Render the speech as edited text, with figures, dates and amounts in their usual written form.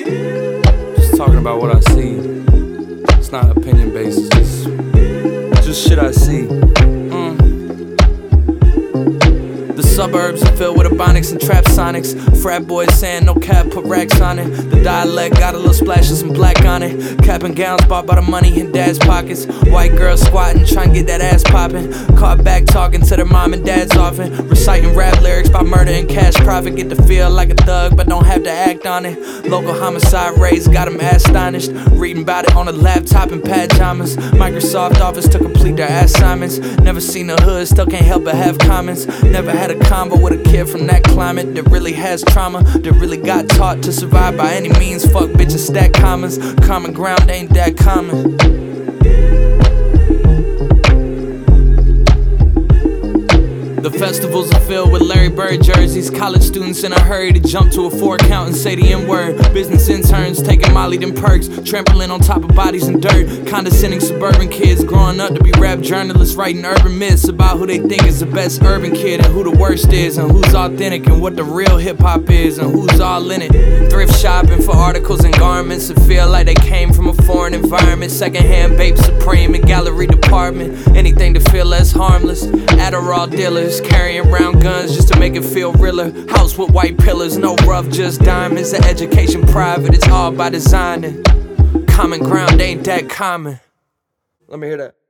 Just talking about what I see. It's not opinion based, it's just shit I see. The suburbs are filled with ebonics and trap sonics. Frat boys saying no cap, put racks on it. The dialect got a little splash of some black on it. Cap and gowns bought by the money in dad's pockets. White girls squatting, trying to get that ass popping. Caught back talking to their mom and dads often. Reciting rap lyrics about murder and cash profit. Get to feel like a thug, but don't have to act on it. Local homicide rates got them astonished. Reading about it on a laptop in pajamas. Microsoft Office to complete their assignments. Never seen the hood, still can't help but have comments. Never had a combo with a kid from that climate that really has trauma, that really got taught to survive by any means. Fuck bitches, stack commas. Common ground ain't that common. The festivals are filled with Larry Bird jerseys. College students in a hurry to jump to a 4-count and say the N-word. Business interns taking Molly them perks, trampling on top of bodies and dirt. Condescending suburban kids growing up to be rap journalists, writing urban myths about who they think is the best urban kid and who the worst is, and who's authentic and what the real hip-hop is, and who's all in it. Thrift shopping for articles and garments that feel like they came from a foreign environment. Secondhand Bape Supreme and gallery department. Anything to feel less harmless. Adderall dealers carrying round guns just to make it feel realer. House with white pillars, no rough, just diamonds. The education private, it's all by design. And common ground ain't that common. Let me hear that.